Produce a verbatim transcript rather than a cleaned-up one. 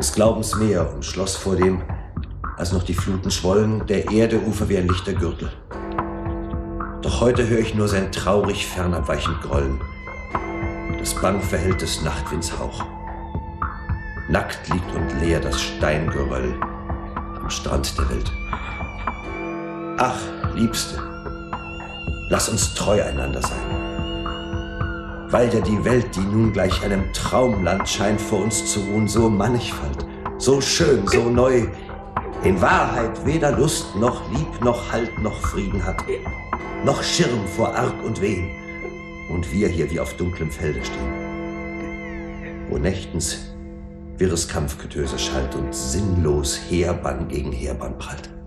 des Glaubens Meer umschloss vor dem, als noch die Fluten schwollen, der Erde Ufer wie ein lichter Gürtel. Doch heute höre ich nur sein traurig fernabweichend Grollen, das bang verhält des Nachtwinds Hauch. Nackt liegt und leer das Steingeröll am Strand der Welt. Ach, Liebste, lass uns treu einander sein, weil ja die Welt, die nun gleich einem Traumland scheint, vor uns zu ruhen, so mannigfalt, so schön, so neu, in Wahrheit weder Lust noch Lieb noch Halt noch Frieden hat, noch Schirm vor Arg und Wehen, und wir hier wie auf dunklem Felde stehen, wo nächtens wirres Kampfgetöse schallt und sinnlos Heerbann gegen Heerbann prallt.